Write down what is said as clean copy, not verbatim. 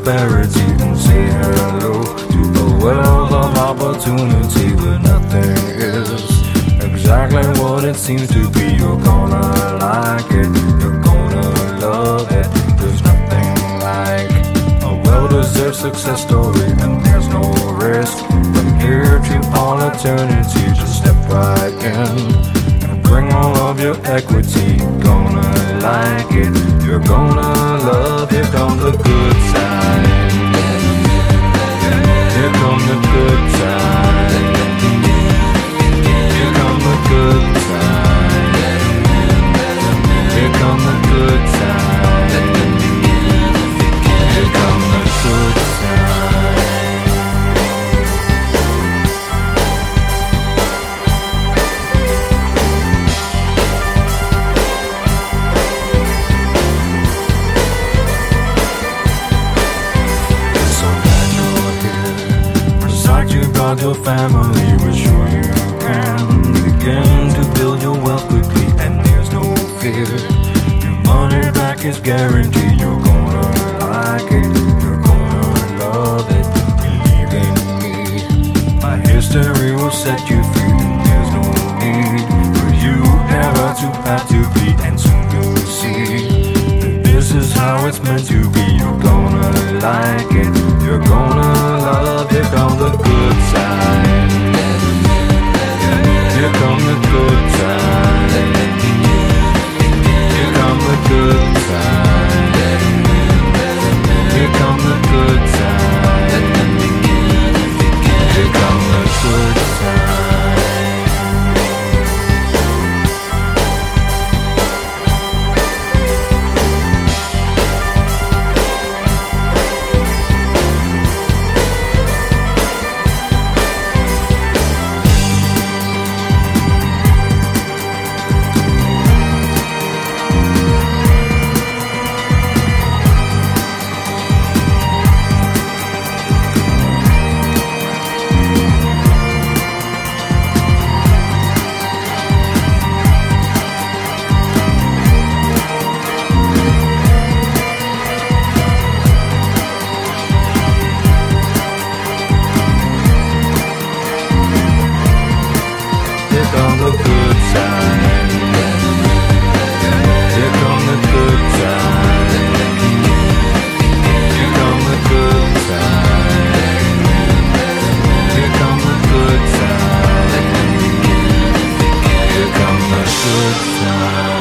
prosperity and say hello to the wealth of opportunity where nothing is exactly what it seems to be. You're gonna like it, you're gonna love it. There's nothing like a well-deserved success story, and there's no risk. From here to all eternity, just step right in and bring all of your equity. You're gonna like it, you're gonna love. Here come the good times. Here come the good times. Here come the good times. Here come the good times. Here come the good times. Your family, we're sure you can begin to build your wealth quickly, and there's no fear. Your money back is guaranteed. You're gonna like it, you're gonna love it. Believe in me, my history will set you free, and there's no need for you ever to have to be. And soon you'll see that this is how it's meant to be. You're gonna like it, you're gonna love. Here come the good times. Here come the good times. Here come the good times. Here come the good times. Here come the good times. Here come the good times. Here come the good times. Here come the good times. Here come the good times. Here come the good times.